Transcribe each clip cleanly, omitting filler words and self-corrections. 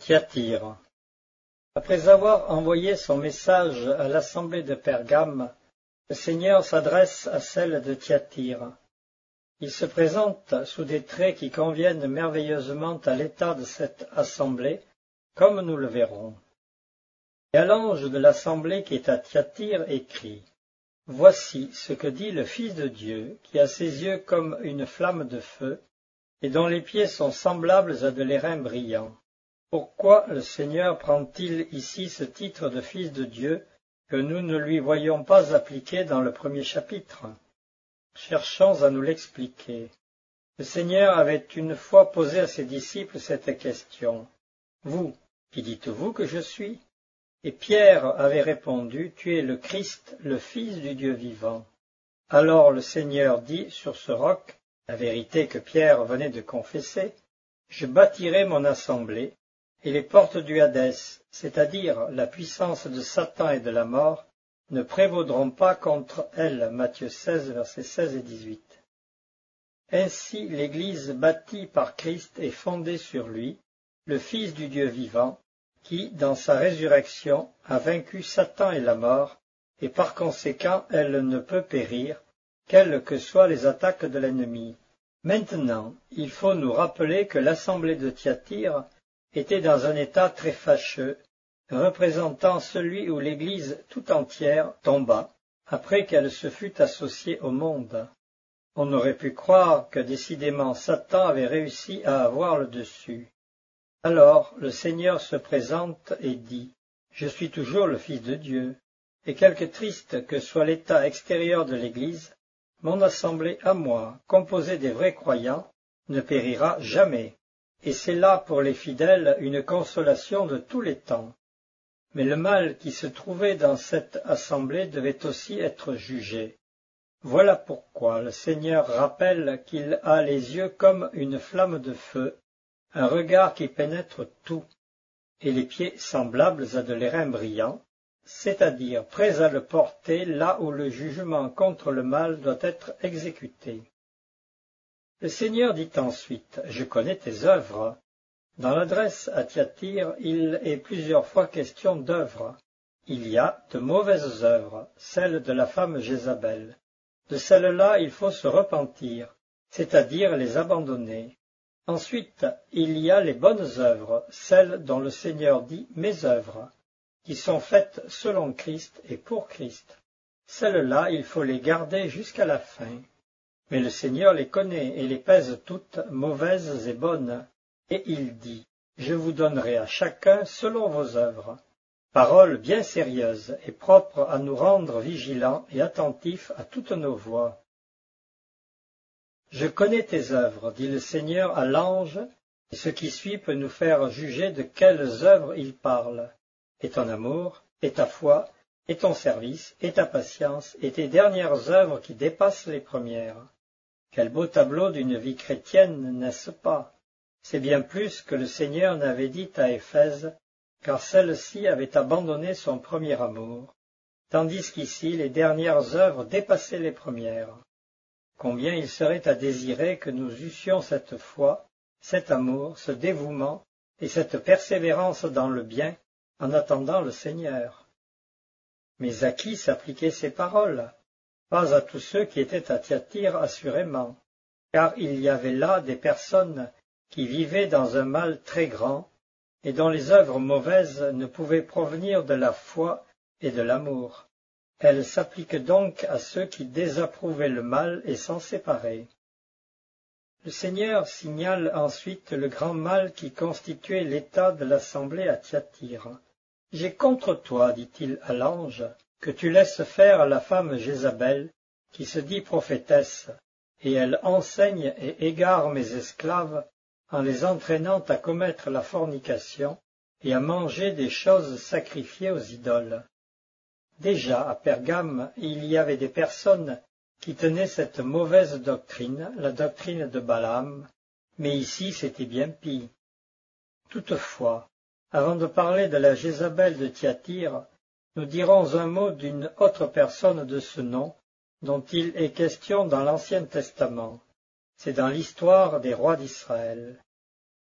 Thyatire. Après avoir envoyé son message à l'assemblée de Pergame, le Seigneur s'adresse à celle de Thyatire. Il se présente sous des traits qui conviennent merveilleusement à l'état de cette assemblée, comme nous le verrons. Et à l'ange de l'assemblée qui est à Thyatire écrit : Voici ce que dit le Fils de Dieu, qui a ses yeux comme une flamme de feu, et dont les pieds sont semblables à de l'airain brillant. Pourquoi le Seigneur prend-il ici ce titre de Fils de Dieu que nous ne lui voyons pas appliqué dans le premier chapitre? Cherchons à nous l'expliquer. Le Seigneur avait une fois posé à ses disciples cette question. « Vous, qui dites-vous que je suis ?» Et Pierre avait répondu, « Tu es le Christ, le Fils du Dieu vivant. » Alors le Seigneur dit sur ce roc, la vérité que Pierre venait de confesser, « Je bâtirai mon assemblée, et les portes du Hadès, c'est-à-dire la puissance de Satan et de la mort, ne prévaudront pas contre elle. » Matthieu 16, versets 16 et 18. Ainsi l'Église bâtie par Christ est fondée sur lui, le Fils du Dieu vivant, qui, dans sa résurrection, a vaincu Satan et la mort, et par conséquent elle ne peut périr, quelles que soient les attaques de l'ennemi. Maintenant, il faut nous rappeler que l'assemblée de Thyatire était dans un état très fâcheux, représentant celui où l'Église tout entière tomba, après qu'elle se fût associée au monde. On aurait pu croire que décidément Satan avait réussi à avoir le dessus. Alors le Seigneur se présente et dit « Je suis toujours le Fils de Dieu, et quelque triste que soit l'état extérieur de l'Église, mon assemblée à moi, composée des vrais croyants, ne périra jamais. Et c'est là pour les fidèles une consolation de tous les temps. Mais le mal qui se trouvait dans cette assemblée devait aussi être jugé. Voilà pourquoi le Seigneur rappelle qu'il a les yeux comme une flamme de feu, un regard qui pénètre tout, et les pieds semblables à de l'airain brillant, c'est-à-dire prêts à le porter là où le jugement contre le mal doit être exécuté. Le Seigneur dit ensuite « Je connais tes œuvres ». Dans l'adresse à Thyatire, il est plusieurs fois question d'œuvres. Il y a de mauvaises œuvres, celles de la femme Jézabel. De celles-là, il faut se repentir, c'est-à-dire les abandonner. Ensuite, il y a les bonnes œuvres, celles dont le Seigneur dit « mes œuvres », qui sont faites selon Christ et pour Christ. Celles-là, il faut les garder jusqu'à la fin. Mais le Seigneur les connaît et les pèse toutes, mauvaises et bonnes. Et il dit, « Je vous donnerai à chacun selon vos œuvres. » Parole bien sérieuse et propre à nous rendre vigilants et attentifs à toutes nos voies. « Je connais tes œuvres, dit le Seigneur à l'ange, et ce qui suit peut nous faire juger de quelles œuvres il parle. Et ton amour, et ta foi, et ton service, et ta patience, et tes dernières œuvres qui dépassent les premières. Quel beau tableau d'une vie chrétienne, n'est-ce pas? C'est bien plus que le Seigneur n'avait dit à Éphèse, car celle-ci avait abandonné son premier amour, tandis qu'ici les dernières œuvres dépassaient les premières. Combien il serait à désirer que nous eussions cette foi, cet amour, ce dévouement et cette persévérance dans le bien en attendant le Seigneur. Mais à qui s'appliquaient ces paroles? Pas à tous ceux qui étaient à Thyatire assurément, car il y avait là des personnes qui vivaient dans un mal très grand, et dont les œuvres mauvaises ne pouvaient provenir de la foi et de l'amour. Elles s'appliquent donc à ceux qui désapprouvaient le mal et s'en séparaient. Le Seigneur signale ensuite le grand mal qui constituait l'état de l'assemblée à Thyatire. « J'ai contre toi, dit-il à l'ange, que tu laisses faire à la femme Jézabel, qui se dit prophétesse, et elle enseigne et égare mes esclaves, en les entraînant à commettre la fornication et à manger des choses sacrifiées aux idoles. » Déjà, à Pergame, il y avait des personnes qui tenaient cette mauvaise doctrine, la doctrine de Balaam, mais ici c'était bien pis. Toutefois, avant de parler de la Jézabel de Thyatire, nous dirons un mot d'une autre personne de ce nom, dont il est question dans l'Ancien Testament. C'est dans l'histoire des rois d'Israël.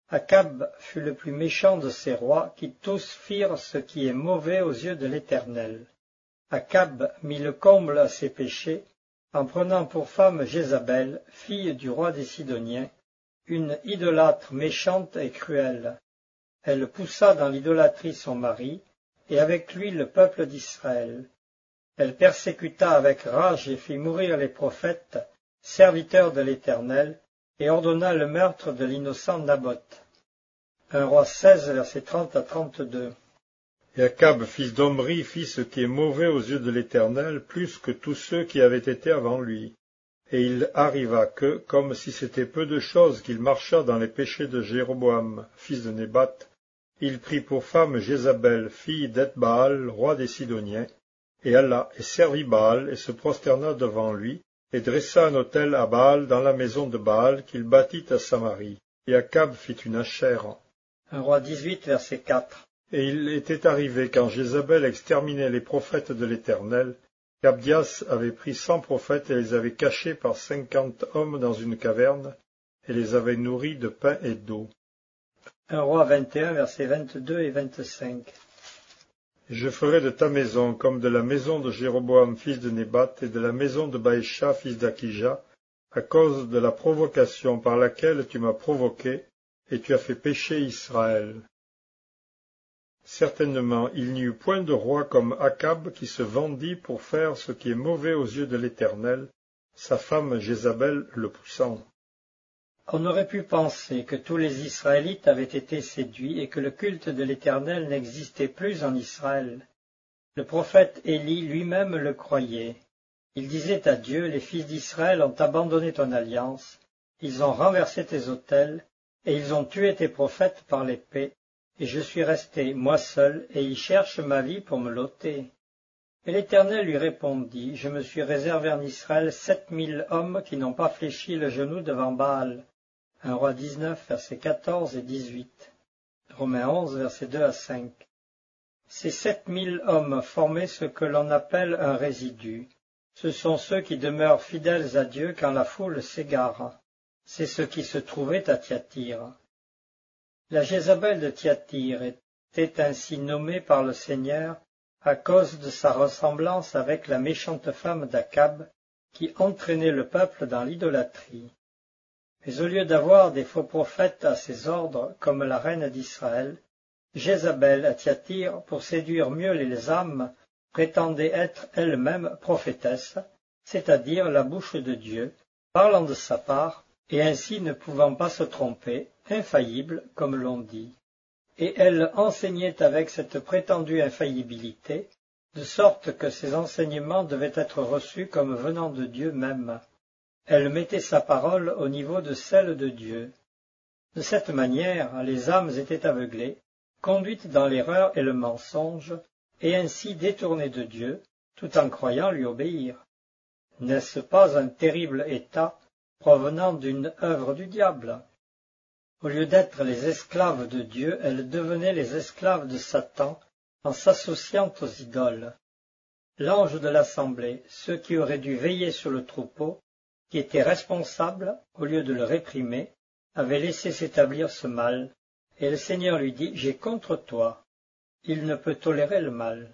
Akab fut le plus méchant de ces rois qui tous firent ce qui est mauvais aux yeux de l'Éternel. Akab mit le comble à ses péchés en prenant pour femme Jézabel, fille du roi des Sidoniens, une idolâtre méchante et cruelle. Elle poussa dans l'idolâtrie son mari, et avec lui le peuple d'Israël. Elle persécuta avec rage et fit mourir les prophètes, serviteurs de l'Éternel, et ordonna le meurtre de l'innocent Naboth. 1 Roi 16, versets 30 à 32. Et Akab, fils d'Omri, fit ce qui est mauvais aux yeux de l'Éternel, plus que tous ceux qui avaient été avant lui. Et il arriva que, comme si c'était peu de chose qu'il marcha dans les péchés de Jéroboam, fils de Nébat, il prit pour femme Jézabel, fille d'Ethbaal, roi des Sidoniens, et alla et servit Baal, et se prosterna devant lui, et dressa un autel à Baal dans la maison de Baal qu'il bâtit à Samarie. Et Akab fit une achère. 1 Roi 18, verset 4. Et il était arrivé, quand Jézabel exterminait les prophètes de l'Éternel, qu'Abdias avait pris 100 prophètes et les avait cachés par 50 hommes dans une caverne, et les avait nourris de pain et d'eau. 1 Roi 21, versets 22 et 25. Je ferai de ta maison comme de la maison de Jéroboam fils de Nébat et de la maison de Baïcha fils d'Akija, à cause de la provocation par laquelle tu m'as provoqué, et tu as fait pécher Israël. Certainement, il n'y eut point de roi comme Akab qui se vendit pour faire ce qui est mauvais aux yeux de l'Éternel, sa femme Jézabel le poussant. On aurait pu penser que tous les Israélites avaient été séduits et que le culte de l'Éternel n'existait plus en Israël. Le prophète Élie lui-même le croyait. Il disait à Dieu, les fils d'Israël ont abandonné ton alliance, ils ont renversé tes autels, et ils ont tué tes prophètes par l'épée, et je suis resté, moi seul, et ils cherchent ma vie pour me l'ôter. Et l'Éternel lui répondit, je me suis réservé en Israël 7000 hommes qui n'ont pas fléchi le genou devant Baal. 1 Roi 19, versets 14 et 18. Romains 11, versets 2 à 5. Ces 7000 hommes formaient ce que l'on appelle un résidu. Ce sont ceux qui demeurent fidèles à Dieu quand la foule s'égare. C'est ce qui se trouvait à Thyatire. La Jézabel de Thyatire était ainsi nommée par le Seigneur à cause de sa ressemblance avec la méchante femme d'Akab qui entraînait le peuple dans l'idolâtrie. Mais au lieu d'avoir des faux prophètes à ses ordres comme la reine d'Israël, Jézabel à Thyatire, pour séduire mieux les âmes, prétendait être elle-même prophétesse, c'est-à-dire la bouche de Dieu, parlant de sa part, et ainsi ne pouvant pas se tromper, infaillible, comme l'on dit. Et elle enseignait avec cette prétendue infaillibilité, de sorte que ses enseignements devaient être reçus comme venant de Dieu même. Elle mettait sa parole au niveau de celle de Dieu. De cette manière, les âmes étaient aveuglées, conduites dans l'erreur et le mensonge, et ainsi détournées de Dieu, tout en croyant lui obéir. N'est-ce pas un terrible état provenant d'une œuvre du diable? Au lieu d'être les esclaves de Dieu, elles devenaient les esclaves de Satan en s'associant aux idoles. L'ange de l'assemblée, ceux qui auraient dû veiller sur le troupeau, qui était responsable, au lieu de le réprimer, avait laissé s'établir ce mal, et le Seigneur lui dit, « J'ai contre toi. » Il ne peut tolérer le mal.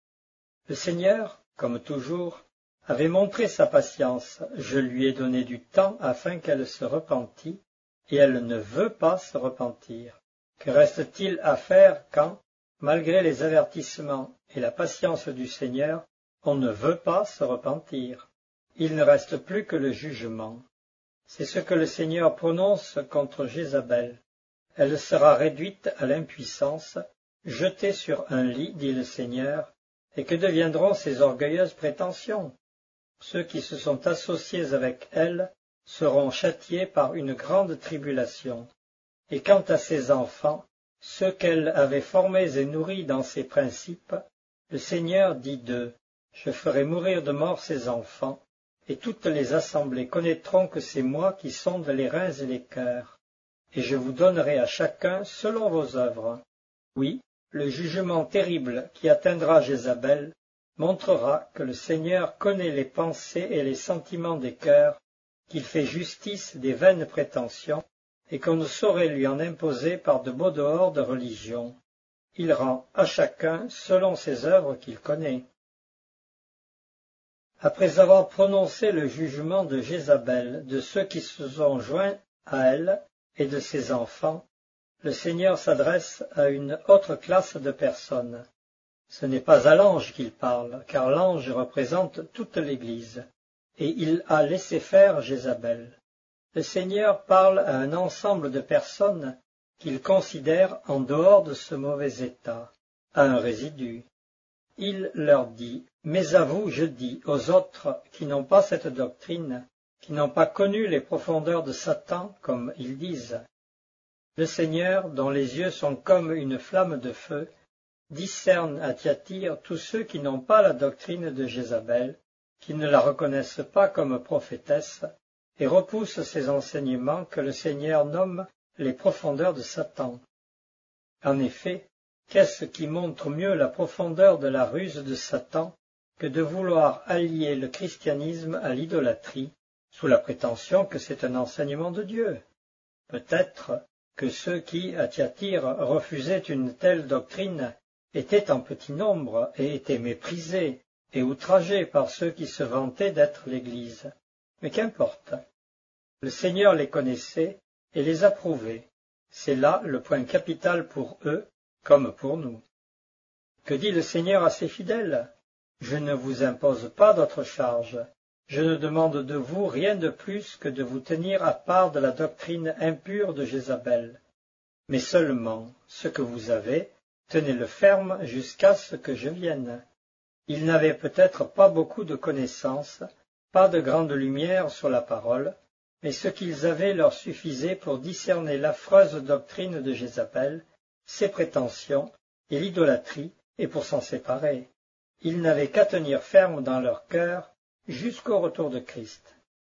Le Seigneur, comme toujours, avait montré sa patience. Je lui ai donné du temps afin qu'elle se repentît, et elle ne veut pas se repentir. Que reste-t-il à faire quand, malgré les avertissements et la patience du Seigneur, on ne veut pas se repentir? Il ne reste plus que le jugement. C'est ce que le Seigneur prononce contre Jézabel. Elle sera réduite à l'impuissance, jetée sur un lit, dit le Seigneur, et que deviendront ses orgueilleuses prétentions? Ceux qui se sont associés avec elle seront châtiés par une grande tribulation. Et quant à ses enfants, ceux qu'elle avait formés et nourris dans ses principes, le Seigneur dit d'eux, « Je ferai mourir de mort ses enfants, et toutes les assemblées connaîtront que c'est moi qui sonde les reins et les cœurs, et je vous donnerai à chacun selon vos œuvres. » Oui, le jugement terrible qui atteindra Jézabel montrera que le Seigneur connaît les pensées et les sentiments des cœurs, qu'il fait justice des vaines prétentions, et qu'on ne saurait lui en imposer par de beaux dehors de religion. Il rend à chacun selon ses œuvres qu'il connaît. Après avoir prononcé le jugement de Jézabel, de ceux qui se sont joints à elle et de ses enfants, le Seigneur s'adresse à une autre classe de personnes. Ce n'est pas à l'ange qu'il parle, car l'ange représente toute l'Église, et il a laissé faire Jézabel. Le Seigneur parle à un ensemble de personnes qu'il considère en dehors de ce mauvais état, à un résidu. Il leur dit, mais à vous je dis, aux autres qui n'ont pas cette doctrine, qui n'ont pas connu les profondeurs de Satan, comme ils disent. Le Seigneur, dont les yeux sont comme une flamme de feu, discerne à Thyatire tous ceux qui n'ont pas la doctrine de Jézabel, qui ne la reconnaissent pas comme prophétesse, et repousse ces enseignements que le Seigneur nomme les profondeurs de Satan. En effet, qu'est-ce qui montre mieux la profondeur de la ruse de Satan que de vouloir allier le christianisme à l'idolâtrie, sous la prétention que c'est un enseignement de Dieu? Peut-être que ceux qui, à Thyatire, refusaient une telle doctrine étaient en petit nombre et étaient méprisés et outragés par ceux qui se vantaient d'être l'Église. Mais qu'importe. Le Seigneur les connaissait et les approuvait. C'est là le point capital pour eux, comme pour nous. Que dit le Seigneur à ses fidèles? Je ne vous impose pas d'autre charge. Je ne demande de vous rien de plus que de vous tenir à part de la doctrine impure de Jézabel. Mais seulement ce que vous avez, tenez-le ferme jusqu'à ce que je vienne. Ils n'avaient peut-être pas beaucoup de connaissances, pas de grande lumière sur la parole, mais ce qu'ils avaient leur suffisait pour discerner l'affreuse doctrine de Jézabel, ses prétentions et l'idolâtrie, et pour s'en séparer. Ils n'avaient qu'à tenir ferme dans leur cœur jusqu'au retour de Christ.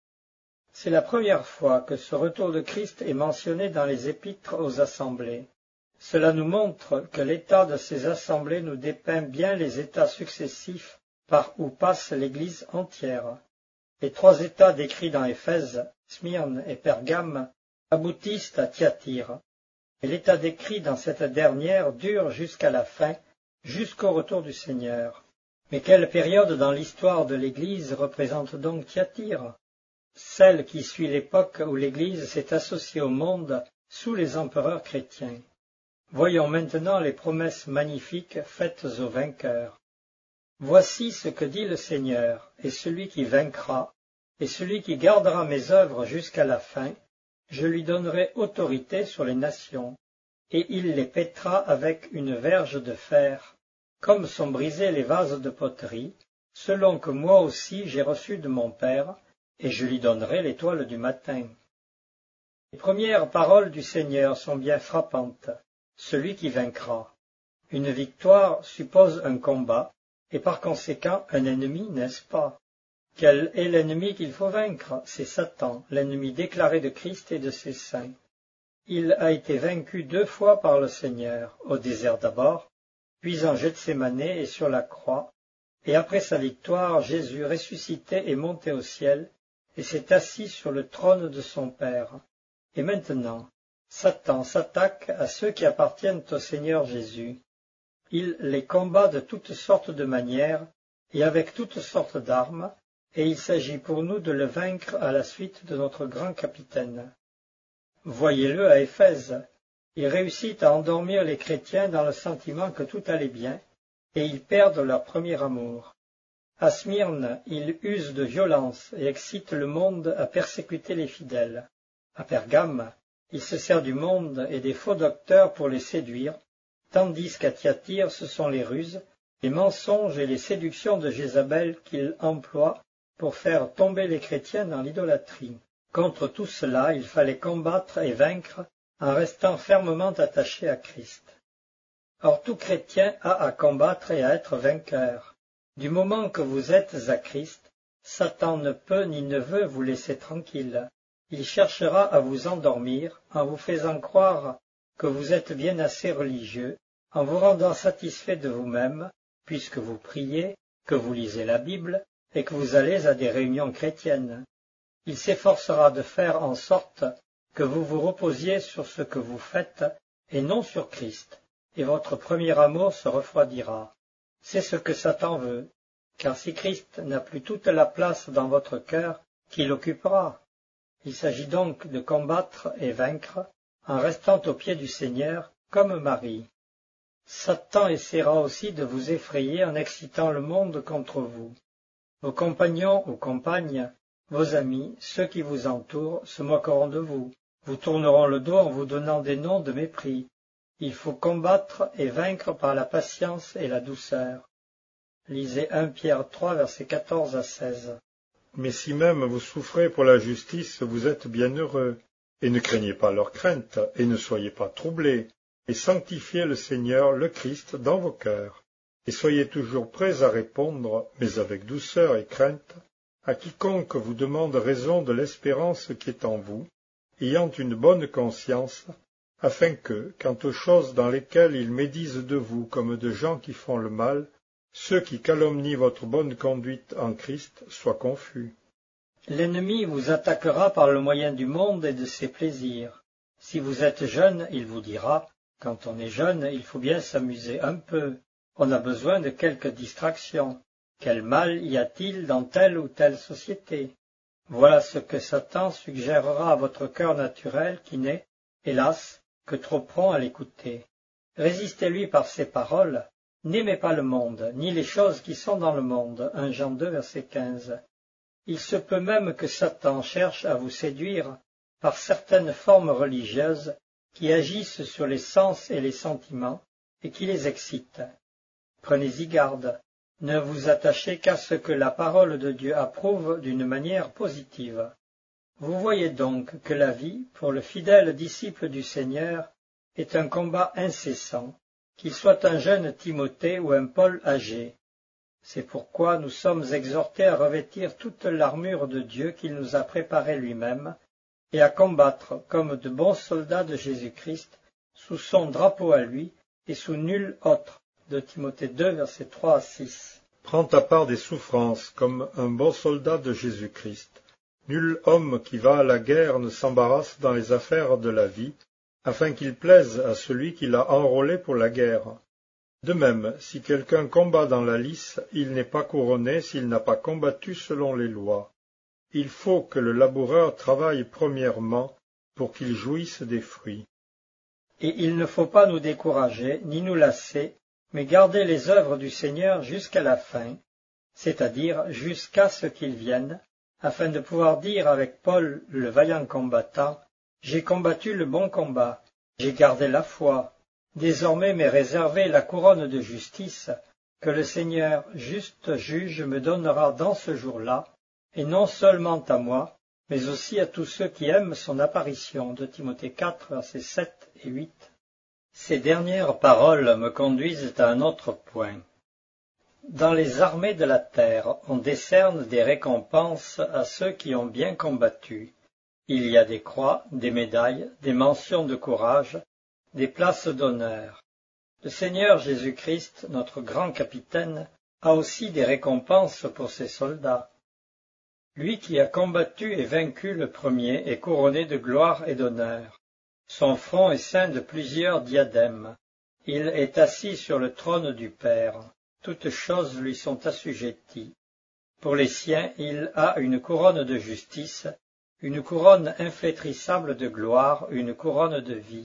C'est la première fois que ce retour de Christ est mentionné dans les épîtres aux assemblées. Cela nous montre que l'état de ces assemblées nous dépeint bien les états successifs par où passe l'Église entière. Les trois états décrits dans Éphèse, Smyrne et Pergame aboutissent à Thyatire, et l'état décrit dans cette dernière dure jusqu'à la fin, jusqu'au retour du Seigneur. Mais quelle période dans l'histoire de l'Église représente donc Thyatire? Celle qui suit l'époque où l'Église s'est associée au monde sous les empereurs chrétiens. Voyons maintenant les promesses magnifiques faites aux vainqueurs. Voici ce que dit le Seigneur, et celui qui vaincra, et celui qui gardera mes œuvres jusqu'à la fin, je lui donnerai autorité sur les nations, et il les pètera avec une verge de fer, comme sont brisés les vases de poterie, selon que moi aussi j'ai reçu de mon Père, et je lui donnerai l'étoile du matin. Les premières paroles du Seigneur sont bien frappantes. Celui qui vaincra. Une victoire suppose un combat, et par conséquent un ennemi, n'est-ce pas? Quel est l'ennemi qu'il faut vaincre? C'est Satan, l'ennemi déclaré de Christ et de ses saints. Il a été vaincu 2 fois par le Seigneur, au désert d'abord, puis en Gethsémane et sur la croix, et après sa victoire, Jésus ressuscité est monté au ciel, et s'est assis sur le trône de son Père. Et maintenant, Satan s'attaque à ceux qui appartiennent au Seigneur Jésus. Il les combat de toutes sortes de manières et avec toutes sortes d'armes, et il s'agit pour nous de le vaincre à la suite de notre grand capitaine. Voyez-le à Éphèse. Il réussit à endormir les chrétiens dans le sentiment que tout allait bien, et ils perdent leur premier amour. À Smyrne, il use de violence et excite le monde à persécuter les fidèles. À Pergame, il se sert du monde et des faux docteurs pour les séduire, tandis qu'à Thyatire ce sont les ruses, les mensonges et les séductions de Jézabel qu'il emploie pour faire tomber les chrétiens dans l'idolâtrie. Contre tout cela, il fallait combattre et vaincre en restant fermement attaché à Christ. Or tout chrétien a à combattre et à être vainqueur. Du moment que vous êtes à Christ, Satan ne peut ni ne veut vous laisser tranquille. Il cherchera à vous endormir en vous faisant croire que vous êtes bien assez religieux, en vous rendant satisfait de vous-même, puisque vous priez, que vous lisez la Bible et que vous allez à des réunions chrétiennes. Il s'efforcera de faire en sorte que vous vous reposiez sur ce que vous faites et non sur Christ, et votre premier amour se refroidira. C'est ce que Satan veut, car si Christ n'a plus toute la place dans votre cœur, qui l'occupera? Il s'agit donc de combattre et vaincre, en restant aux pieds du Seigneur, comme Marie. Satan essaiera aussi de vous effrayer en excitant le monde contre vous. Vos compagnons ou compagnes, vos amis, ceux qui vous entourent, se moqueront de vous, vous tourneront le dos en vous donnant des noms de mépris. Il faut combattre et vaincre par la patience et la douceur. Lisez 1 Pierre 3, versets 14 à 16. Mais si même vous souffrez pour la justice, vous êtes bienheureux, et ne craignez pas leur crainte, et ne soyez pas troublés, et sanctifiez le Seigneur, le Christ, dans vos cœurs, et soyez toujours prêts à répondre, mais avec douceur et crainte, à quiconque vous demande raison de l'espérance qui est en vous, ayant une bonne conscience, afin que, quant aux choses dans lesquelles ils médisent de vous comme de gens qui font le mal, ceux qui calomnient votre bonne conduite en Christ soient confus. L'ennemi vous attaquera par le moyen du monde et de ses plaisirs. Si vous êtes jeune, il vous dira, quand on est jeune, il faut bien s'amuser un peu. On a besoin de quelques distractions. Quel mal y a-t-il dans telle ou telle société? Voilà ce que Satan suggérera à votre cœur naturel qui n'est, hélas, que trop prompt à l'écouter. Résistez-lui par ses paroles. N'aimez pas le monde, ni les choses qui sont dans le monde. 1 Jean 2, verset 15. Il se peut même que Satan cherche à vous séduire par certaines formes religieuses qui agissent sur les sens et les sentiments et qui les excitent. Prenez-y garde. Ne vous attachez qu'à ce que la parole de Dieu approuve d'une manière positive. Vous voyez donc que la vie, pour le fidèle disciple du Seigneur, est un combat incessant, qu'il soit un jeune Timothée ou un Paul âgé. C'est pourquoi nous sommes exhortés à revêtir toute l'armure de Dieu qu'il nous a préparée lui-même, et à combattre comme de bons soldats de Jésus-Christ, sous son drapeau à lui et sous nul autre. De Timothée 2, versets 3 à 6. Prends ta part des souffrances comme un bon soldat de Jésus-Christ. Nul homme qui va à la guerre ne s'embarrasse dans les affaires de la vie, afin qu'il plaise à celui qui l'a enrôlé pour la guerre. De même, si quelqu'un combat dans la lice, il n'est pas couronné s'il n'a pas combattu selon les lois. Il faut que le laboureur travaille premièrement pour qu'il jouisse des fruits. Et il ne faut pas nous décourager, ni nous lasser, mais garder les œuvres du Seigneur jusqu'à la fin, c'est-à-dire jusqu'à ce qu'il vienne, afin de pouvoir dire avec Paul le vaillant combattant, « J'ai combattu le bon combat, j'ai gardé la foi, désormais m'est réservée la couronne de justice, que le Seigneur, juste juge, me donnera dans ce jour-là, et non seulement à moi, mais aussi à tous ceux qui aiment son apparition. » De Timothée 4, versets 7 et 8. Ces dernières paroles me conduisent à un autre point. Dans les armées de la terre, on décerne des récompenses à ceux qui ont bien combattu. Il y a des croix, des médailles, des mentions de courage, des places d'honneur. Le Seigneur Jésus-Christ, notre grand capitaine, a aussi des récompenses pour ses soldats. Lui qui a combattu et vaincu le premier est couronné de gloire et d'honneur. Son front est ceint de plusieurs diadèmes. Il est assis sur le trône du Père. Toutes choses lui sont assujetties. Pour les siens, il a une couronne de justice, une couronne inflétrissable de gloire, une couronne de vie.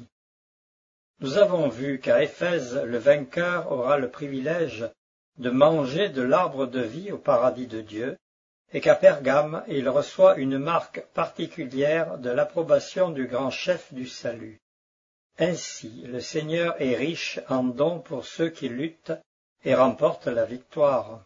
Nous avons vu qu'à Éphèse, le vainqueur aura le privilège de manger de l'arbre de vie au paradis de Dieu, et qu'à Pergame, il reçoit une marque particulière de l'approbation du grand chef du salut. Ainsi, le Seigneur est riche en dons pour ceux qui luttent et remportent la victoire.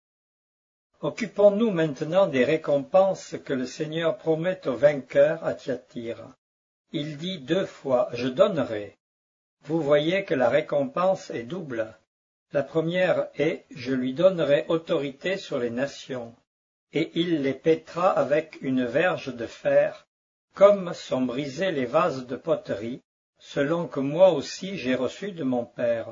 Occupons-nous maintenant des récompenses que le Seigneur promet aux vainqueurs à Thyatire. Il dit 2 fois « Je donnerai ». Vous voyez que la récompense est double. La première est « Je lui donnerai autorité sur les nations ». Et il les pétera avec une verge de fer, comme sont brisés les vases de poterie, selon que moi aussi j'ai reçu de mon Père.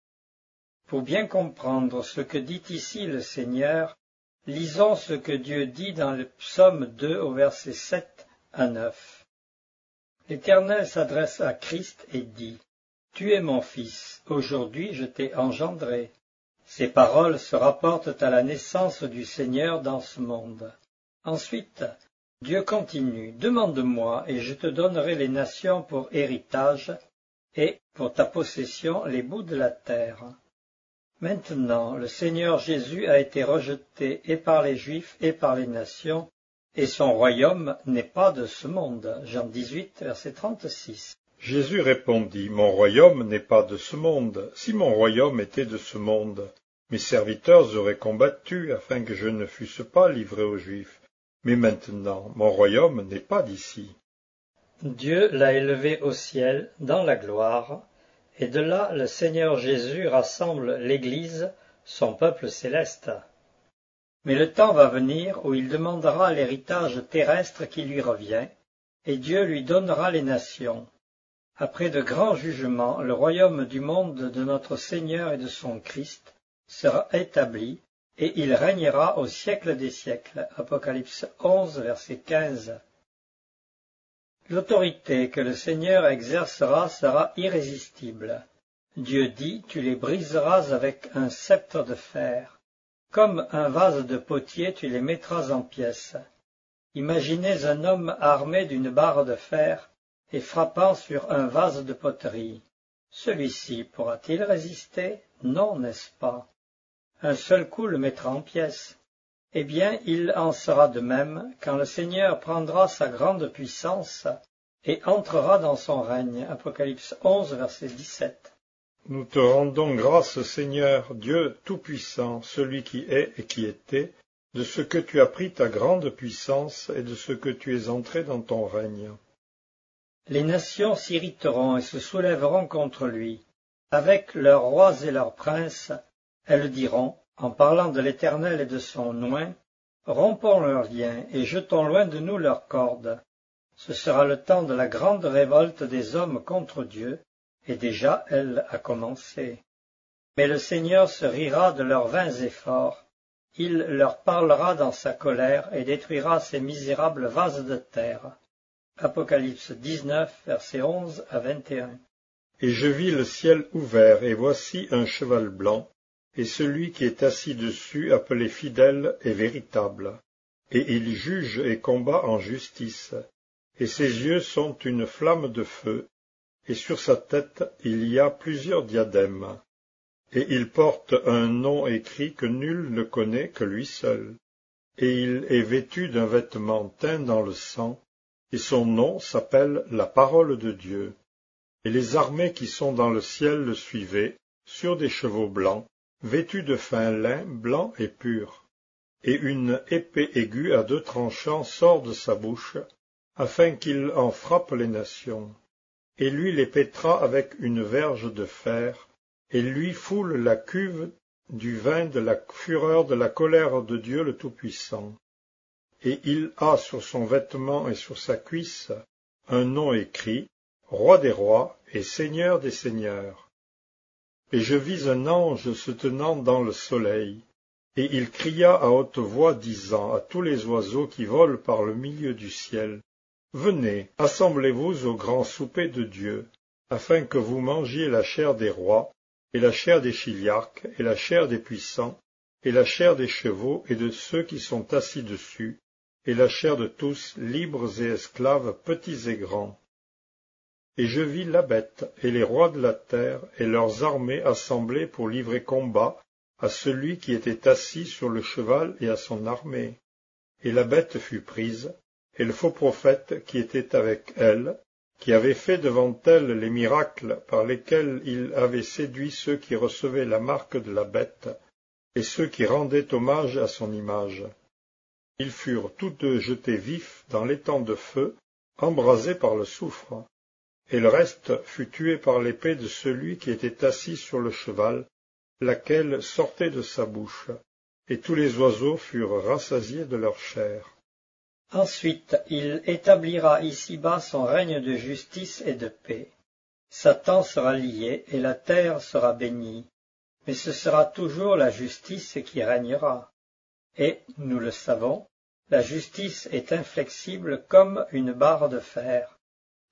Pour bien comprendre ce que dit ici le Seigneur, lisons ce que Dieu dit dans le psaume 2 au verset 7 à 9. L'Éternel s'adresse à Christ et dit, « Tu es mon Fils, aujourd'hui je t'ai engendré. » Ces paroles se rapportent à la naissance du Seigneur dans ce monde. Ensuite, Dieu continue, « Demande-moi, et je te donnerai les nations pour héritage, et pour ta possession les bouts de la terre. » Maintenant, le Seigneur Jésus a été rejeté et par les Juifs et par les nations, et son royaume n'est pas de ce monde. Jean 18, verset 36. Jésus répondit, « Mon royaume n'est pas de ce monde. Si mon royaume était de ce monde, mes serviteurs auraient combattu afin que je ne fusse pas livré aux Juifs. Mais maintenant, mon royaume n'est pas d'ici. » Dieu l'a élevé au ciel, dans la gloire, et de là le Seigneur Jésus rassemble l'Église, son peuple céleste. Mais le temps va venir où il demandera l'héritage terrestre qui lui revient, et Dieu lui donnera les nations. Après de grands jugements, le royaume du monde de notre Seigneur et de son Christ sera établi, et il régnera au siècle des siècles. Apocalypse 11, verset 15. L'autorité que le Seigneur exercera sera irrésistible. Dieu dit, « Tu les briseras avec un sceptre de fer. Comme un vase de potier, tu les mettras en pièces. » Imaginez un homme armé d'une barre de fer et frappant sur un vase de poterie. Celui-ci pourra-t-il résister? Non, n'est-ce pas? Un seul coup le mettra en pièces. Eh bien, il en sera de même quand le Seigneur prendra sa grande puissance et entrera dans son règne. Apocalypse 11, verset 17. Nous te rendons grâce, Seigneur, Dieu Tout-Puissant, celui qui est et qui était, de ce que tu as pris ta grande puissance et de ce que tu es entré dans ton règne. Les nations s'irriteront et se soulèveront contre lui. Avec leurs rois et leurs princes, elles diront, en parlant de l'Éternel et de son oint, « Rompons leurs liens et jetons loin de nous leurs cordes. » Ce sera le temps de la grande révolte des hommes contre Dieu, et déjà elle a commencé. Mais le Seigneur se rira de leurs vains efforts. Il leur parlera dans sa colère et détruira ces misérables vases de terre. Apocalypse 19, versets 11 à 21. Et je vis le ciel ouvert, et voici un cheval blanc, et celui qui est assis dessus appelé fidèle et véritable. Et il juge et combat en justice, et ses yeux sont une flamme de feu, et sur sa tête il y a plusieurs diadèmes. Et il porte un nom écrit que nul ne connaît que lui seul. Et il est vêtu d'un vêtement teint dans le sang, et son nom s'appelle la parole de Dieu. Et les armées qui sont dans le ciel le suivaient, sur des chevaux blancs, vêtus de fin lin blanc et pur. Et une épée aiguë à 2 tranchants sort de sa bouche, afin qu'il en frappe les nations. Et lui les pétra avec une verge de fer, et lui foule la cuve du vin de la fureur de la colère de Dieu le Tout-Puissant. Et il a sur son vêtement et sur sa cuisse un nom écrit, Roi des rois et Seigneur des seigneurs. Et je vis un ange se tenant dans le soleil, et il cria à haute voix, disant à tous les oiseaux qui volent par le milieu du ciel, Venez, assemblez-vous au grand souper de Dieu, afin que vous mangiez la chair des rois, et la chair des chiliarques, et la chair des puissants, et la chair des chevaux et de ceux qui sont assis dessus, et la chair de tous, libres et esclaves, petits et grands. Et je vis la bête et les rois de la terre et leurs armées assemblées pour livrer combat à celui qui était assis sur le cheval et à son armée. Et la bête fut prise, et le faux prophète qui était avec elle, qui avait fait devant elle les miracles par lesquels il avait séduit ceux qui recevaient la marque de la bête, et ceux qui rendaient hommage à son image. Ils furent tous deux jetés vifs dans l'étang de feu, embrasés par le soufre, et le reste fut tué par l'épée de celui qui était assis sur le cheval, laquelle sortait de sa bouche, et tous les oiseaux furent rassasiés de leur chair. Ensuite, il établira ici-bas son règne de justice et de paix. Satan sera lié et la terre sera bénie, mais ce sera toujours la justice qui régnera. Et, nous le savons, la justice est inflexible comme une barre de fer,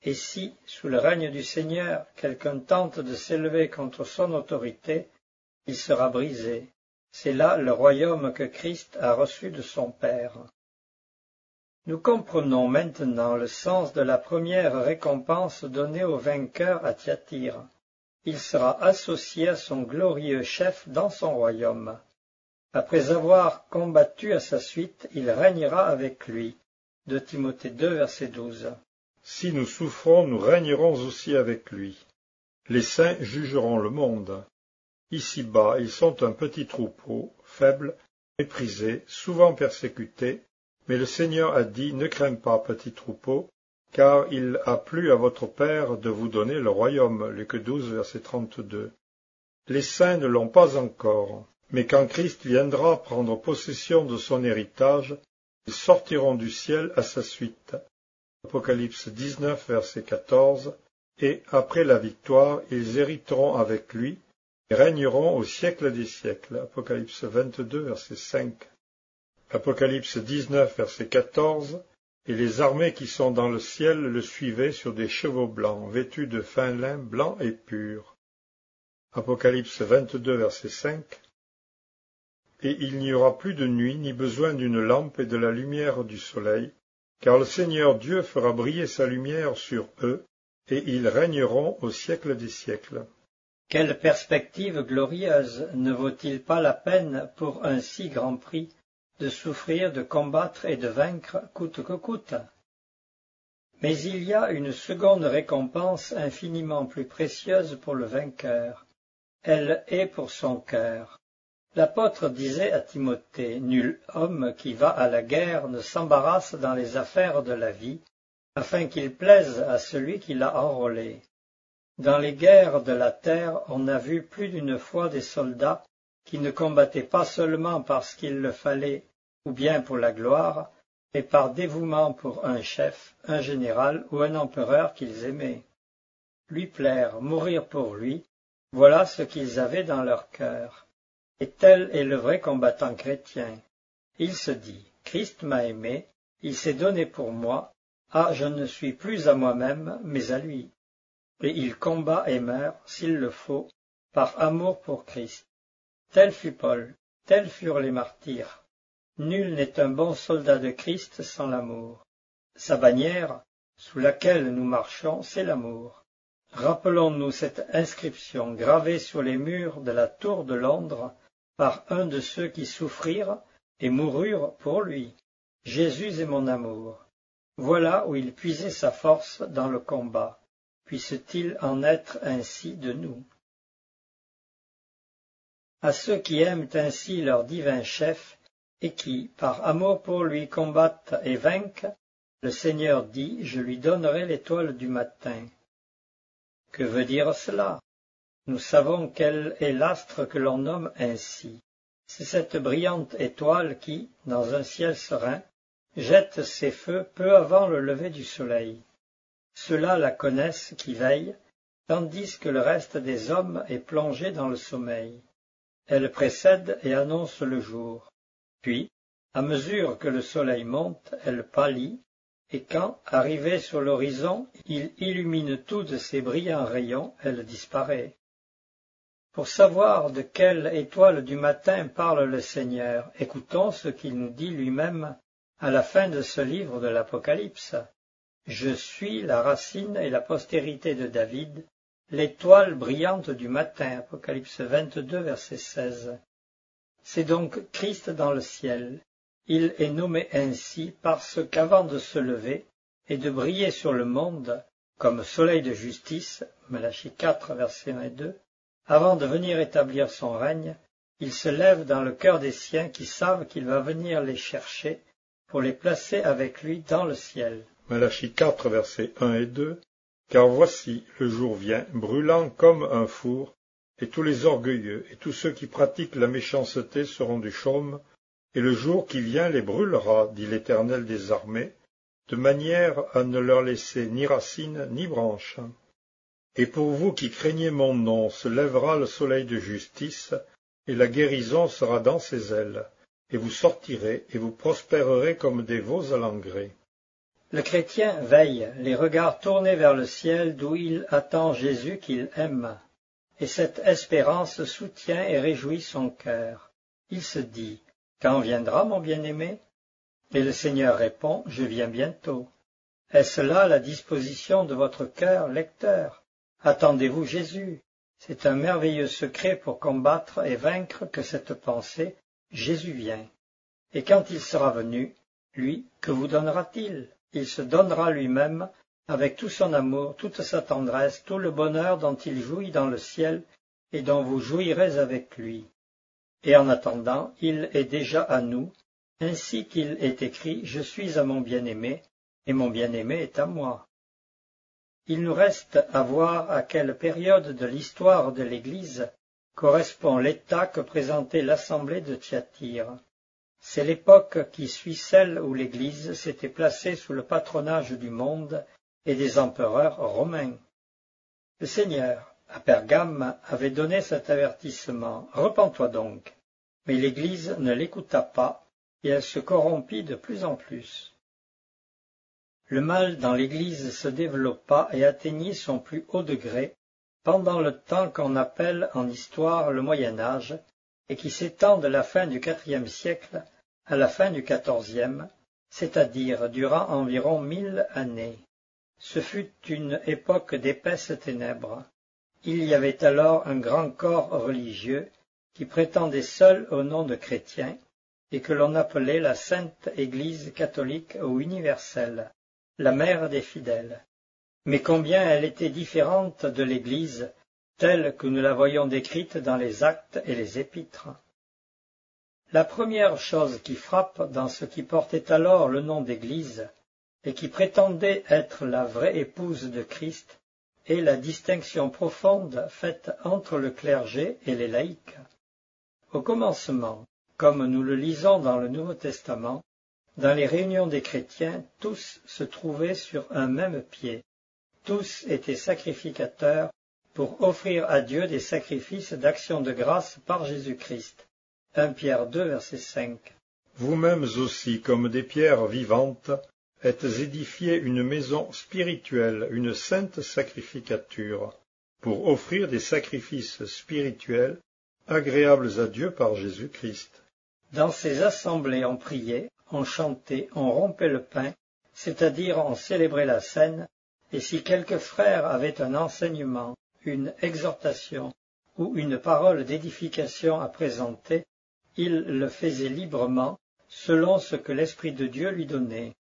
Et si, sous le règne du Seigneur, quelqu'un tente de s'élever contre son autorité, il sera brisé. C'est là le royaume que Christ a reçu de son Père. Nous comprenons maintenant le sens de la première récompense donnée au vainqueur à Thyatire. Il sera associé à son glorieux chef dans son royaume. Après avoir combattu à sa suite, il régnera avec lui. 2 Timothée 2, verset 12. Si nous souffrons, nous régnerons aussi avec lui. Les saints jugeront le monde. Ici-bas, ils sont un petit troupeau, faible, méprisé, souvent persécuté, mais le Seigneur a dit, ne crains pas, petit troupeau, car il a plu à votre Père de vous donner le royaume. Luc 12, verset 32. Les saints ne l'ont pas encore, mais quand Christ viendra prendre possession de son héritage, ils sortiront du ciel à sa suite. Apocalypse 19, verset 14, et après la victoire, ils hériteront avec lui, et régneront au siècle des siècles. Apocalypse 22, verset 5. Apocalypse 19, verset 14, et les armées qui sont dans le ciel le suivaient sur des chevaux blancs, vêtus de fin lin blanc et pur. Apocalypse 22, verset 5. Et il n'y aura plus de nuit, ni besoin d'une lampe et de la lumière du soleil, car le Seigneur Dieu fera briller sa lumière sur eux, et ils régneront au siècle des siècles. Quelle perspective glorieuse! Ne vaut-il pas la peine, pour un si grand prix, de souffrir, de combattre et de vaincre coûte que coûte? Mais il y a une seconde récompense infiniment plus précieuse pour le vainqueur. Elle est pour son cœur. L'apôtre disait à Timothée, « Nul homme qui va à la guerre ne s'embarrasse dans les affaires de la vie, afin qu'il plaise à celui qui l'a enrôlé. » Dans les guerres de la terre, on a vu plus d'une fois des soldats qui ne combattaient pas seulement parce qu'il le fallait, ou bien pour la gloire, mais par dévouement pour un chef, un général ou un empereur qu'ils aimaient. Lui plaire, mourir pour lui, voilà ce qu'ils avaient dans leur cœur. Et tel est le vrai combattant chrétien. Il se dit, Christ m'a aimé, il s'est donné pour moi, ah, je ne suis plus à moi-même, mais à lui. Et il combat et meurt, s'il le faut, par amour pour Christ. Tel fut Paul, tels furent les martyrs. Nul n'est un bon soldat de Christ sans l'amour. Sa bannière, sous laquelle nous marchons, c'est l'amour. Rappelons-nous cette inscription gravée sur les murs de la tour de Londres par un de ceux qui souffrirent et moururent pour lui. Jésus est mon amour. Voilà où il puisait sa force dans le combat. Puisse-t-il en être ainsi de nous. À ceux qui aiment ainsi leur divin chef, et qui, par amour pour lui, combattent et vainquent, le Seigneur dit, je lui donnerai l'étoile du matin. Que veut dire cela? Nous savons quel est l'astre que l'on nomme ainsi. C'est cette brillante étoile qui, dans un ciel serein, jette ses feux peu avant le lever du soleil. Ceux-là la connaissent qui veillent, tandis que le reste des hommes est plongé dans le sommeil. Elle précède et annonce le jour. Puis, à mesure que le soleil monte, elle pâlit, et quand, arrivée sur l'horizon, il illumine tout de ses brillants rayons, elle disparaît. Pour savoir de quelle étoile du matin parle le Seigneur, écoutons ce qu'il nous dit lui-même à la fin de ce livre de l'Apocalypse. Je suis la racine et la postérité de David, l'étoile brillante du matin. Apocalypse 22, verset 16. C'est donc Christ dans le ciel. Il est nommé ainsi parce qu'avant de se lever et de briller sur le monde, comme soleil de justice, Malachie 4, verset 1 et 2, avant de venir établir son règne, il se lève dans le cœur des siens qui savent qu'il va venir les chercher pour les placer avec lui dans le ciel. Malachie 4, versets 1 et 2. Car voici, le jour vient, brûlant comme un four, et tous les orgueilleux et tous ceux qui pratiquent la méchanceté seront du chaume, et le jour qui vient les brûlera, dit l'Éternel des armées, de manière à ne leur laisser ni racine ni branche. Et pour vous qui craignez mon nom, se lèvera le soleil de justice, et la guérison sera dans ses ailes, et vous sortirez, et vous prospérerez comme des veaux à l'engrais. Le chrétien veille, les regards tournés vers le ciel d'où il attend Jésus qu'il aime, et cette espérance soutient et réjouit son cœur. Il se dit, « Quand viendra mon bien-aimé ?» Et le Seigneur répond, « Je viens bientôt. » Est-ce là la disposition de votre cœur, lecteur? Attendez-vous Jésus? C'est un merveilleux secret pour combattre et vaincre que cette pensée, Jésus vient. Et quand il sera venu, lui, que vous donnera-t-il? Il se donnera lui-même avec tout son amour, toute sa tendresse, tout le bonheur dont il jouit dans le ciel et dont vous jouirez avec lui. Et en attendant, il est déjà à nous, ainsi qu'il est écrit, « Je suis à mon bien-aimé, et mon bien-aimé est à moi. » Il nous reste à voir à quelle période de l'histoire de l'Église correspond l'état que présentait l'Assemblée de Thyatire. C'est l'époque qui suit celle où l'Église s'était placée sous le patronage du monde et des empereurs romains. Le Seigneur, à Pergame, avait donné cet avertissement, « Repens-toi donc !» Mais l'Église ne l'écouta pas, et elle se corrompit de plus en plus. Le mal dans l'Église se développa et atteignit son plus haut degré pendant le temps qu'on appelle en histoire le Moyen Âge, et qui s'étend de la fin du IVe siècle à la fin du XIVe, c'est-à-dire durant environ 1000 années. Ce fut une époque d'épaisses ténèbres. Il y avait alors un grand corps religieux qui prétendait seul au nom de chrétien et que l'on appelait la Sainte Église catholique ou universelle, la mère des fidèles. Mais combien elle était différente de l'Église telle que nous la voyons décrite dans les Actes et les Épîtres. La première chose qui frappe dans ce qui portait alors le nom d'Église et qui prétendait être la vraie épouse de Christ est la distinction profonde faite entre le clergé et les laïcs. Au commencement, comme nous le lisons dans le Nouveau Testament, dans les réunions des chrétiens, tous se trouvaient sur un même pied. Tous étaient sacrificateurs pour offrir à Dieu des sacrifices d'action de grâce par Jésus-Christ. 1 Pierre 2, verset 5. Vous-mêmes aussi, comme des pierres vivantes, êtes édifiés une maison spirituelle, une sainte sacrificature, pour offrir des sacrifices spirituels agréables à Dieu par Jésus-Christ. Dans ces assemblées, on priait, on chantait, on rompait le pain, c'est-à-dire on célébrait la scène, et si quelques frères avaient un enseignement, une exhortation ou une parole d'édification à présenter, il le faisait librement, selon ce que l'Esprit de Dieu lui donnait.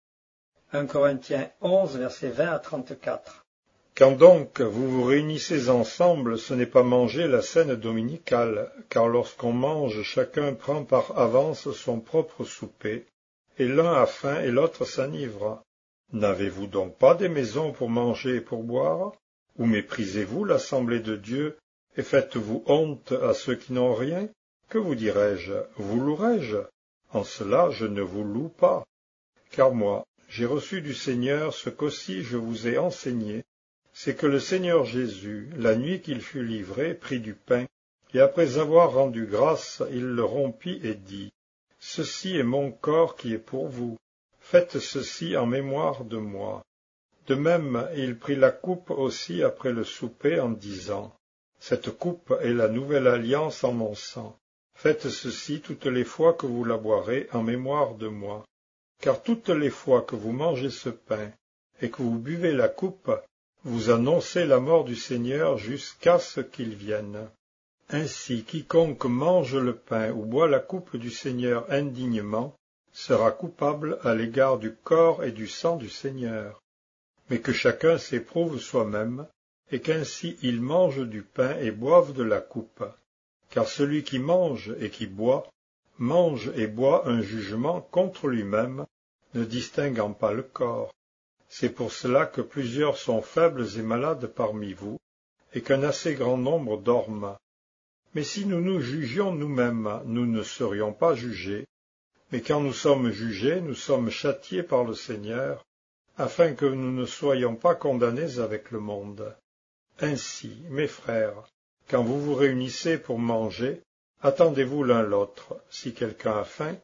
1 Corinthiens 11, versets 20 à 34. Quand donc vous vous réunissez ensemble, ce n'est pas manger la scène dominicale, car lorsqu'on mange, chacun prend par avance son propre souper, et l'un a faim et l'autre s'enivre. N'avez-vous donc pas des maisons pour manger et pour boire? Ou méprisez-vous l'assemblée de Dieu, et faites-vous honte à ceux qui n'ont rien? Que vous dirai-je? Vous louerai-je? En cela je ne vous loue pas. Car moi, j'ai reçu du Seigneur ce qu'aussi je vous ai enseigné, c'est que le Seigneur Jésus, la nuit qu'il fut livré, prit du pain, et après avoir rendu grâce, il le rompit et dit, « Ceci est mon corps qui est pour vous. Faites ceci en mémoire de moi. » De même, il prit la coupe aussi après le souper en disant, « Cette coupe est la nouvelle alliance en mon sang. Faites ceci toutes les fois que vous la boirez en mémoire de moi. Car toutes les fois que vous mangez ce pain et que vous buvez la coupe, vous annoncez la mort du Seigneur jusqu'à ce qu'il vienne. Ainsi, quiconque mange le pain ou boit la coupe du Seigneur indignement sera coupable à l'égard du corps et du sang du Seigneur. Mais que chacun s'éprouve soi-même, et qu'ainsi il mange du pain et boive de la coupe. Car celui qui mange et qui boit, mange et boit un jugement contre lui-même, ne distinguant pas le corps. C'est pour cela que plusieurs sont faibles et malades parmi vous, et qu'un assez grand nombre dorment. Mais si nous nous jugions nous-mêmes, nous ne serions pas jugés, mais quand nous sommes jugés, nous sommes châtiés par le Seigneur, afin que nous ne soyons pas condamnés avec le monde. Ainsi, mes frères, quand vous vous réunissez pour manger, attendez-vous l'un l'autre. Si quelqu'un a faim,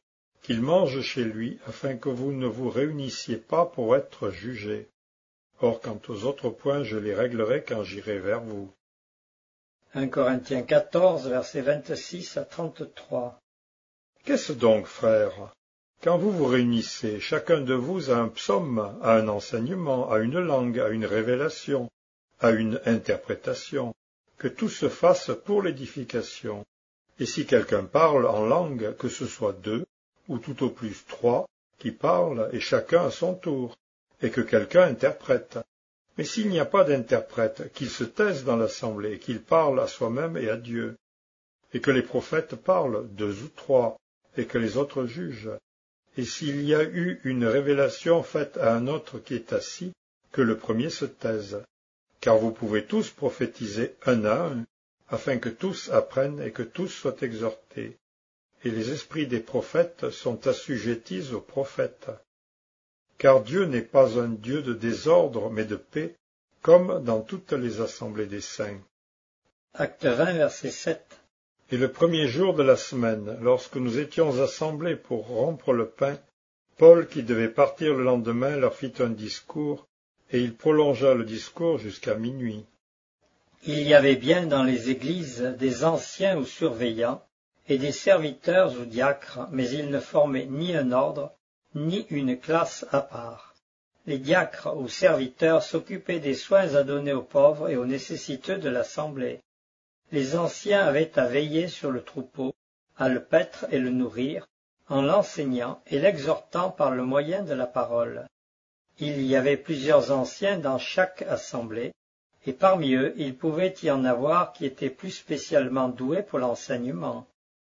qu'il mange chez lui, afin que vous ne vous réunissiez pas pour être jugés. Or, quant aux autres points, je les réglerai quand j'irai vers vous. 1 Corinthiens 14, versets 26 à 33. Qu'est-ce donc, frères? Quand vous vous réunissez, chacun de vous a un psaume, a un enseignement, a une langue, a une révélation, a une interprétation, que tout se fasse pour l'édification. Et si quelqu'un parle en langue, que ce soit deux, ou tout au plus trois, qui parlent, et chacun à son tour, et que quelqu'un interprète. Mais s'il n'y a pas d'interprète, qu'il se taise dans l'assemblée, qu'il parle à soi-même et à Dieu, et que les prophètes parlent, deux ou trois, et que les autres jugent. Et s'il y a eu une révélation faite à un autre qui est assis, que le premier se taise. Car vous pouvez tous prophétiser un à un, afin que tous apprennent et que tous soient exhortés. Et les esprits des prophètes sont assujettis aux prophètes. Car Dieu n'est pas un Dieu de désordre, mais de paix, comme dans toutes les assemblées des saints. Acte 20, verset 7. Et le premier jour de la semaine, lorsque nous étions assemblés pour rompre le pain, Paul, qui devait partir le lendemain, leur fit un discours, et il prolongea le discours jusqu'à minuit. Il y avait bien dans les églises des anciens ou surveillants, et des serviteurs ou diacres, mais ils ne formaient ni un ordre, ni une classe à part. Les diacres ou serviteurs s'occupaient des soins à donner aux pauvres et aux nécessiteux de l'assemblée. Les anciens avaient à veiller sur le troupeau, à le paître et le nourrir, en l'enseignant et l'exhortant par le moyen de la parole. Il y avait plusieurs anciens dans chaque assemblée, et parmi eux il pouvait y en avoir qui étaient plus spécialement doués pour l'enseignement.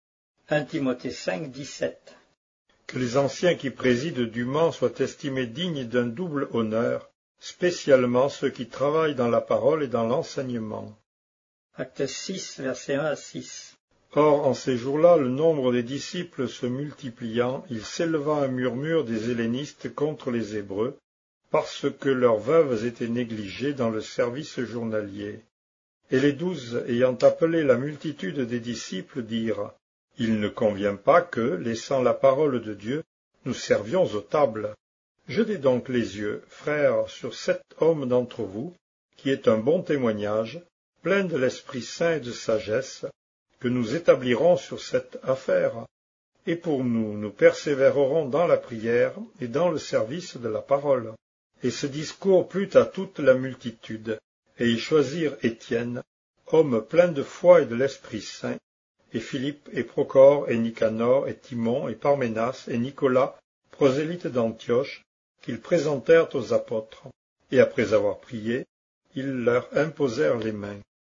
1 Timothée 5, 17. Que les anciens qui président dûment soient estimés dignes d'un double honneur, spécialement ceux qui travaillent dans la parole et dans l'enseignement. Acte 6, versets 1 à 6. Or, en ces jours-là, le nombre des disciples se multipliant, il s'éleva un murmure des hellénistes contre les Hébreux, parce que leurs veuves étaient négligées dans le service journalier. Et les 12, ayant appelé la multitude des disciples, dirent : Il ne convient pas que, laissant la parole de Dieu, nous servions aux tables. Jetez donc les yeux, frères, sur 7 hommes d'entre vous, qui est un bon témoignage, plein de l'Esprit Saint et de sagesse, que nous établirons sur cette affaire. Et pour nous, nous persévérerons dans la prière et dans le service de la parole. Et ce discours plut à toute la multitude, et ils choisirent Étienne, homme plein de foi et de l'Esprit Saint, et Philippe et Procor et Nicanor et Timon et Parménas et Nicolas, prosélytes d'Antioche, qu'ils présentèrent aux apôtres. Et après avoir prié, ils leur imposèrent les mains.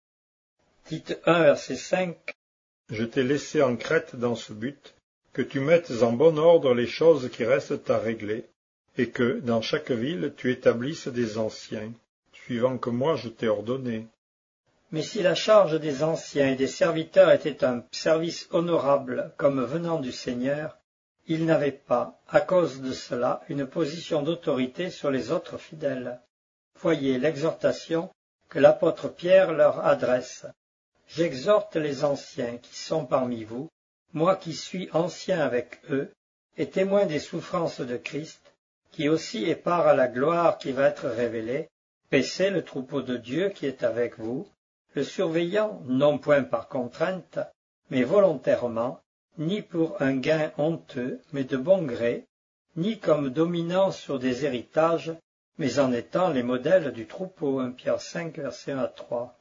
Tite 1, verset 5. Je t'ai laissé en Crète dans ce but, que tu mettes en bon ordre les choses qui restent à régler, et que, dans chaque ville, tu établisses des anciens, suivant que moi je t'ai ordonné. Mais si la charge des anciens et des serviteurs était un service honorable comme venant du Seigneur, ils n'avaient pas, à cause de cela, une position d'autorité sur les autres fidèles. Voyez l'exhortation que l'apôtre Pierre leur adresse. J'exhorte les anciens qui sont parmi vous, moi qui suis ancien avec eux, et témoin des souffrances de Christ, qui aussi est part à la gloire qui va être révélée, paissez le troupeau de Dieu qui est avec vous, le surveillant non point par contrainte, mais volontairement, ni pour un gain honteux, mais de bon gré, ni comme dominant sur des héritages, mais en étant les modèles du troupeau. 1 Pierre 5, verset 1 à 3.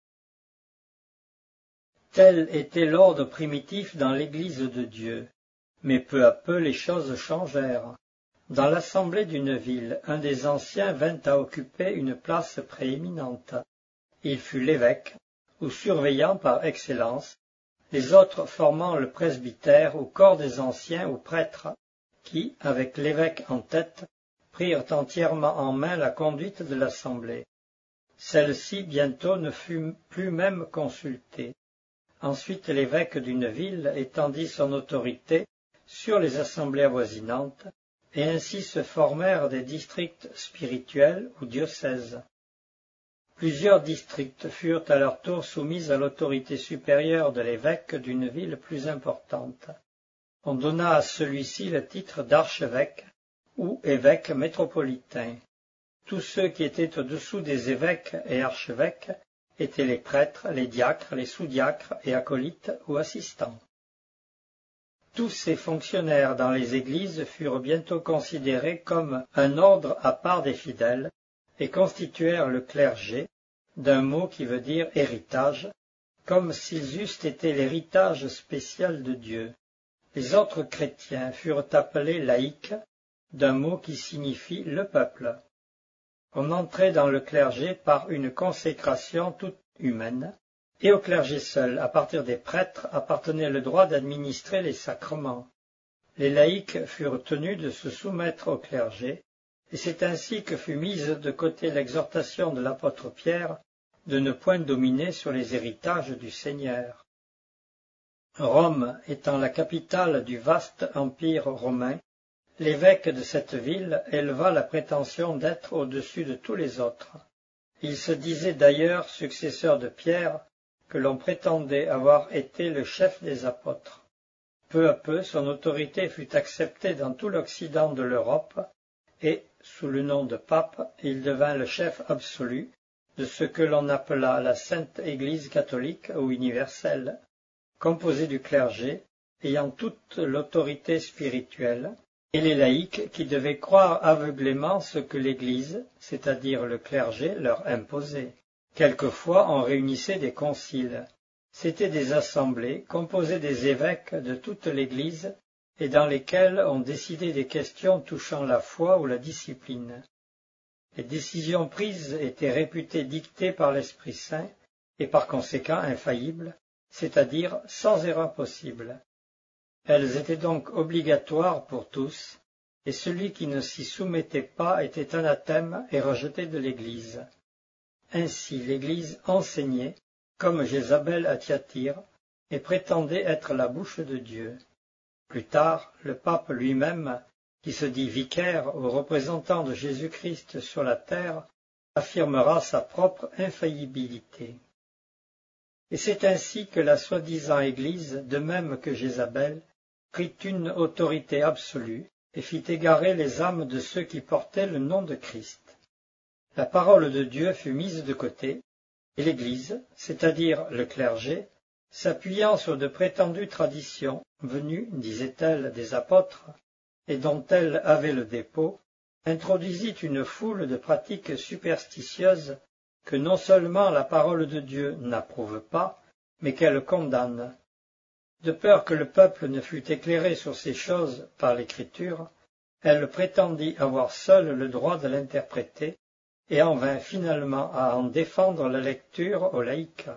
Tel était l'ordre primitif dans l'Église de Dieu, mais peu à peu les choses changèrent. Dans l'assemblée d'une ville, un des anciens vint à occuper une place prééminente. Il fut l'évêque, ou surveillant par excellence, les autres formant le presbytère ou corps des anciens ou prêtres, qui, avec l'évêque en tête, prirent entièrement en main la conduite de l'assemblée. Celle-ci bientôt ne fut plus même consultée. Ensuite l'évêque d'une ville étendit son autorité sur les assemblées avoisinantes, et ainsi se formèrent des districts spirituels ou diocèses. Plusieurs districts furent à leur tour soumis à l'autorité supérieure de l'évêque d'une ville plus importante. On donna à celui-ci le titre d'archevêque ou évêque métropolitain. Tous ceux qui étaient au-dessous des évêques et archevêques étaient les prêtres, les diacres, les sous-diacres et acolytes ou assistants. Tous ces fonctionnaires dans les églises furent bientôt considérés comme un ordre à part des fidèles et constituèrent le clergé, d'un mot qui veut dire héritage, comme s'ils eussent été l'héritage spécial de Dieu. Les autres chrétiens furent appelés laïcs, d'un mot qui signifie le peuple. On entrait dans le clergé par une consécration toute humaine, et au clergé seul, à partir des prêtres, appartenait le droit d'administrer les sacrements. Les laïcs furent tenus de se soumettre au clergé, et c'est ainsi que fut mise de côté l'exhortation de l'apôtre Pierre de ne point dominer sur les héritages du Seigneur. Rome étant la capitale du vaste empire romain, l'évêque de cette ville éleva la prétention d'être au-dessus de tous les autres. Il se disait d'ailleurs successeur de Pierre, que l'on prétendait avoir été le chef des apôtres. Peu à peu, son autorité fut acceptée dans tout l'Occident de l'Europe, et, sous le nom de pape, il devint le chef absolu de ce que l'on appela la Sainte Église catholique ou universelle, composée du clergé, ayant toute l'autorité spirituelle, et les laïcs qui devaient croire aveuglément ce que l'Église, c'est-à-dire le clergé, leur imposait. Quelquefois on réunissait des conciles. C'étaient des assemblées composées des évêques de toute l'Église et dans lesquelles on décidait des questions touchant la foi ou la discipline. Les décisions prises étaient réputées dictées par l'Esprit Saint et par conséquent infaillibles, c'est-à-dire sans erreur possible. Elles étaient donc obligatoires pour tous, et celui qui ne s'y soumettait pas était anathème et rejeté de l'Église. Ainsi l'Église enseignait, comme Jézabel à Thyatire, et prétendait être la bouche de Dieu. Plus tard, le pape lui-même, qui se dit vicaire ou représentant de Jésus-Christ sur la terre, affirmera sa propre infaillibilité. Et c'est ainsi que la soi-disant Église, de même que Jézabel, prit une autorité absolue et fit égarer les âmes de ceux qui portaient le nom de Christ. La parole de Dieu fut mise de côté, et l'Église, c'est-à-dire le clergé, s'appuyant sur de prétendues traditions venues, disait-elle, des apôtres, et dont elle avait le dépôt, introduisit une foule de pratiques superstitieuses que non seulement la parole de Dieu n'approuve pas, mais qu'elle condamne. De peur que le peuple ne fût éclairé sur ces choses par l'Écriture, elle prétendit avoir seule le droit de l'interpréter, et en vint finalement à en défendre la lecture aux laïcs.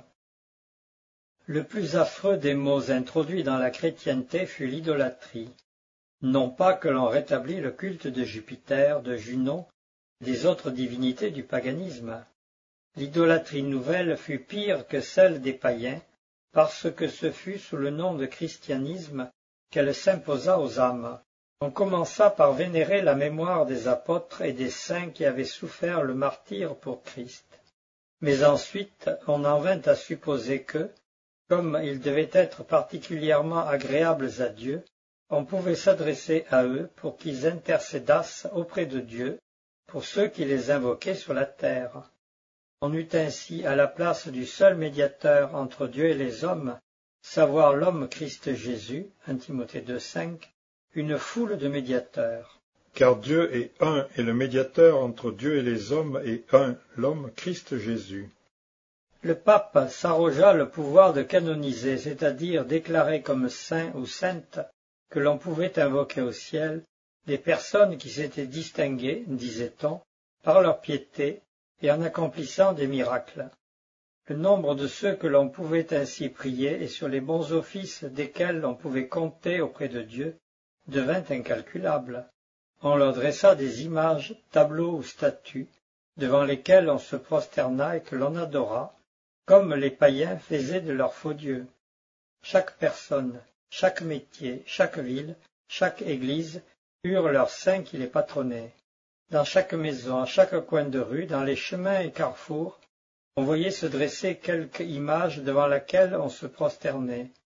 Le plus affreux des maux introduits dans la chrétienté fut l'idolâtrie. Non pas que l'on rétablit le culte de Jupiter, de Junon, des autres divinités du paganisme. L'idolâtrie nouvelle fut pire que celle des païens, parce que ce fut sous le nom de christianisme qu'elle s'imposa aux âmes. On commença par vénérer la mémoire des apôtres et des saints qui avaient souffert le martyre pour Christ. Mais ensuite, on en vint à supposer que, comme ils devaient être particulièrement agréables à Dieu, on pouvait s'adresser à eux pour qu'ils intercédassent auprès de Dieu pour ceux qui les invoquaient sur la terre. On eut ainsi à la place du seul médiateur entre Dieu et les hommes, savoir l'homme Christ Jésus, 1 Timothée 2,5, une foule de médiateurs. Car Dieu est un, et le médiateur entre Dieu et les hommes est un, l'homme Christ Jésus. Le pape s'arrogea le pouvoir de canoniser, c'est-à-dire déclarer comme saints ou saintes que l'on pouvait invoquer au ciel des personnes qui s'étaient distinguées, disait-on, par leur piété et en accomplissant des miracles. Le nombre de ceux que l'on pouvait ainsi prier et sur les bons offices desquels l'on pouvait compter auprès de Dieu devint incalculable. On leur dressa des images, tableaux ou statues, devant lesquelles on se prosterna et que l'on adora, comme les païens faisaient de leurs faux dieux. Chaque personne, chaque métier, chaque ville, chaque église eurent leurs saints qui les patronnaient. Dans chaque maison, à chaque coin de rue, dans les chemins et carrefours, on voyait se dresser quelque image devant laquelle on se prosternait.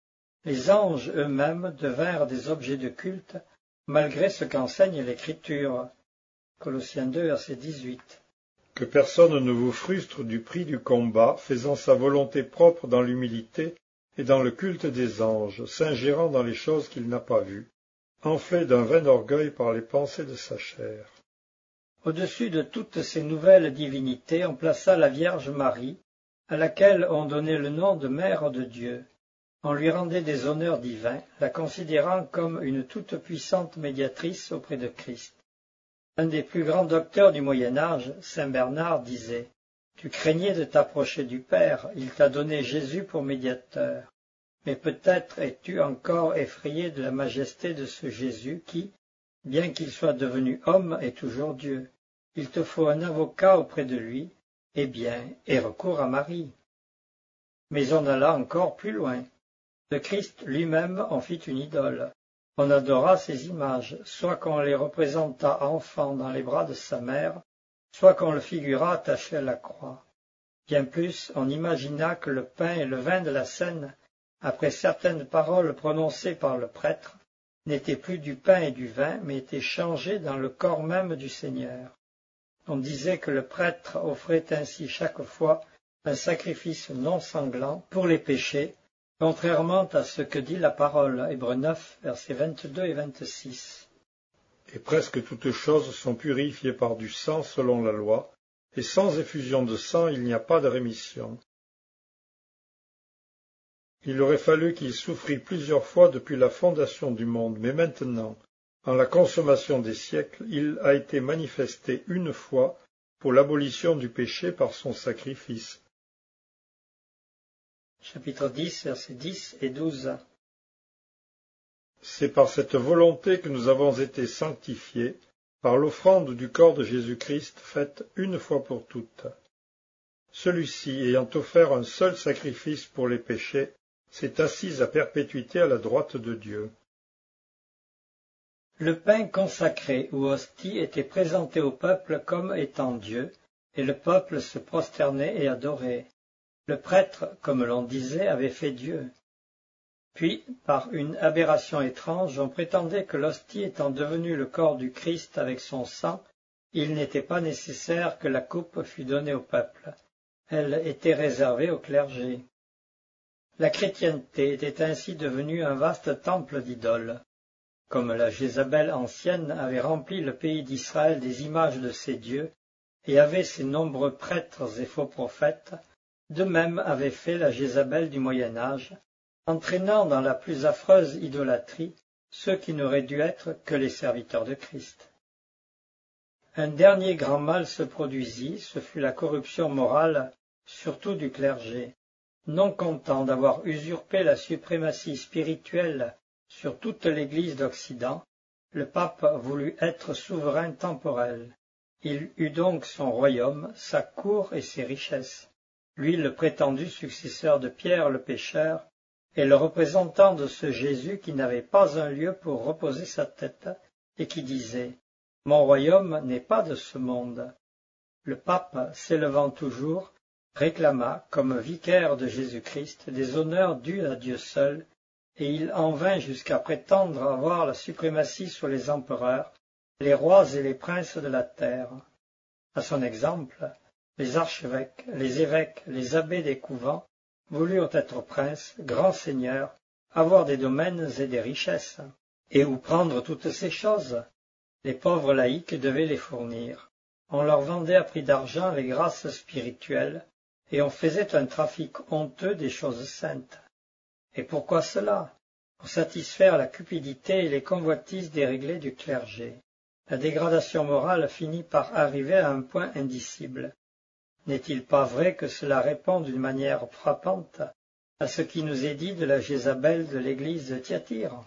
les anges eux-mêmes devinrent des objets de culte, malgré ce qu'enseigne l'Écriture. Colossiens 2, verset 18. Que personne ne vous frustre du prix du combat, faisant sa volonté propre dans l'humilité et dans le culte des anges, s'ingérant dans les choses qu'il n'a pas vues, enflé d'un vain orgueil par les pensées de sa chair. Au-dessus de toutes ces nouvelles divinités, on plaça la Vierge Marie, à laquelle on donnait le nom de Mère de Dieu. On lui rendait des honneurs divins, la considérant comme une toute-puissante médiatrice auprès de Christ. Un des plus grands docteurs du Moyen-Âge, saint Bernard, disait « Tu craignais de t'approcher du Père, il t'a donné Jésus pour médiateur. Mais peut-être es-tu encore effrayé de la majesté de ce Jésus qui, bien qu'il soit devenu homme, est toujours Dieu. Il te faut un avocat auprès de lui, eh bien, aie recours à Marie. » Mais on alla encore plus loin. De Christ lui-même en fit une idole. On adora ses images, soit qu'on les représenta enfant dans les bras de sa mère, soit qu'on le figura attaché à la croix. Bien plus, on imagina que le pain et le vin de la scène, après certaines paroles prononcées par le prêtre, n'étaient plus du pain et du vin, mais étaient changés dans le corps même du Seigneur. On disait que le prêtre offrait ainsi chaque fois un sacrifice non sanglant pour les péchés, contrairement à ce que dit la parole, Hébreux 9, versets 22 et 26. Et presque toutes choses sont purifiées par du sang selon la loi, et sans effusion de sang il n'y a pas de rémission. Il aurait fallu qu'il souffrît plusieurs fois depuis la fondation du monde, mais maintenant, en la consommation des siècles, il a été manifesté une fois pour l'abolition du péché par son sacrifice. Chapitre 10, versets 10 et 12. C'est par cette volonté que nous avons été sanctifiés, par l'offrande du corps de Jésus-Christ faite une fois pour toutes. Celui-ci, ayant offert un seul sacrifice pour les péchés, s'est assis à perpétuité à la droite de Dieu. Le pain consacré ou hostie était présenté au peuple comme étant Dieu, et le peuple se prosternait et adorait. Le prêtre, comme l'on disait, avait fait Dieu. Puis, par une aberration étrange, on prétendait que l'hostie étant devenue le corps du Christ avec son sang, il n'était pas nécessaire que la coupe fût donnée au peuple. Elle était réservée au clergé. La chrétienté était ainsi devenue un vaste temple d'idoles. Comme la Jézabel ancienne avait rempli le pays d'Israël des images de ses dieux et avait ses nombreux prêtres et faux prophètes, de même avait fait la Jézabel du Moyen-Âge, entraînant dans la plus affreuse idolâtrie ceux qui n'auraient dû être que les serviteurs de Christ. Un dernier grand mal se produisit, ce fut la corruption morale, surtout du clergé. Non content d'avoir usurpé la suprématie spirituelle sur toute l'Église d'Occident, le pape voulut être souverain temporel. Il eut donc son royaume, sa cour et ses richesses. Lui, le prétendu successeur de Pierre le pécheur, et le représentant de ce Jésus qui n'avait pas un lieu pour reposer sa tête, et qui disait « Mon royaume n'est pas de ce monde ». Le pape, s'élevant toujours, réclama, comme vicaire de Jésus-Christ, des honneurs dus à Dieu seul, et il en vint jusqu'à prétendre avoir la suprématie sur les empereurs, les rois et les princes de la terre. À son exemple, les archevêques, les évêques, les abbés des couvents voulurent être princes, grands seigneurs, avoir des domaines et des richesses. Et où prendre toutes ces choses? Les pauvres laïcs devaient les fournir. On leur vendait à prix d'argent les grâces spirituelles, et on faisait un trafic honteux des choses saintes. Et pourquoi cela? Pour satisfaire la cupidité et les convoitises déréglées du clergé. La dégradation morale finit par arriver à un point indicible. N'est-il pas vrai que cela répond d'une manière frappante à ce qui nous est dit de la Jézabel de l'église de Thyatire?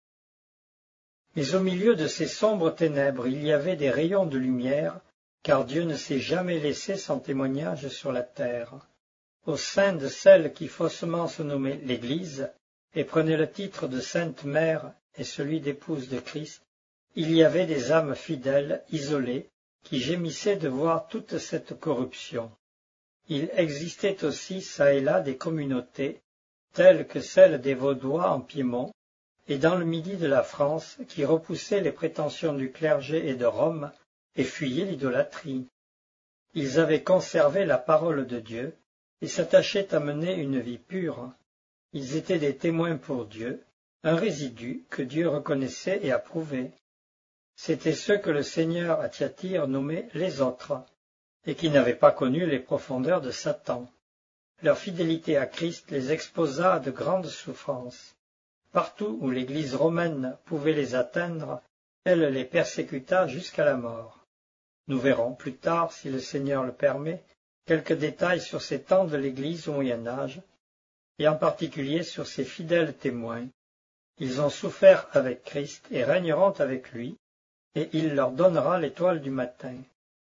Mais au milieu de ces sombres ténèbres, il y avait des rayons de lumière, car Dieu ne s'est jamais laissé sans témoignage sur la terre. Au sein de celle qui faussement se nommait l'Église, et prenait le titre de Sainte Mère et celui d'épouse de Christ, il y avait des âmes fidèles, isolées, qui gémissaient de voir toute cette corruption. Il existait aussi çà et là des communautés, telles que celles des Vaudois en Piémont et dans le midi de la France, qui repoussaient les prétentions du clergé et de Rome et fuyaient l'idolâtrie. Ils avaient conservé la parole de Dieu et s'attachaient à mener une vie pure. Ils étaient des témoins pour Dieu, un résidu que Dieu reconnaissait et approuvait. C'étaient ceux que le Seigneur à Thyatire nommait les autres, et qui n'avaient pas connu les profondeurs de Satan. Leur fidélité à Christ les exposa à de grandes souffrances. Partout où l'Église romaine pouvait les atteindre, elle les persécuta jusqu'à la mort. Nous verrons plus tard, si le Seigneur le permet, quelques détails sur ces temps de l'Église au Moyen Âge, et en particulier sur ses fidèles témoins. Ils ont souffert avec Christ et régneront avec lui, et il leur donnera l'étoile du matin.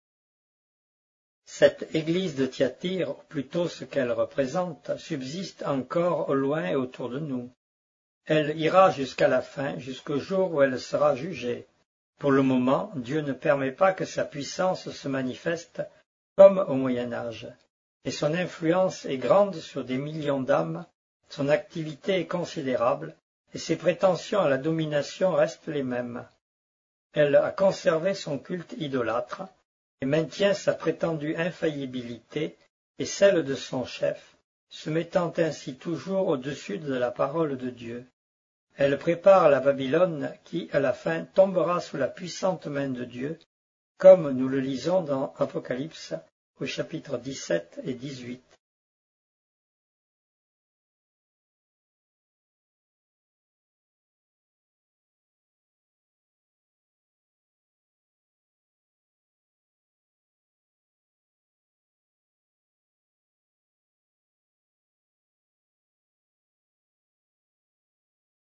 Cette église de Thyatire, ou plutôt ce qu'elle représente, subsiste encore au loin et autour de nous. Elle ira jusqu'à la fin, jusqu'au jour où elle sera jugée. Pour le moment, Dieu ne permet pas que sa puissance se manifeste comme au Moyen Âge, et son influence est grande sur des millions d'âmes, son activité est considérable, et ses prétentions à la domination restent les mêmes. Elle a conservé son culte idolâtre, et maintient sa prétendue infaillibilité et celle de son chef, se mettant ainsi toujours au-dessus de la parole de Dieu. Elle prépare la Babylone qui, à la fin, tombera sous la puissante main de Dieu, comme nous le lisons dans Apocalypse au chapitre 17 et 18.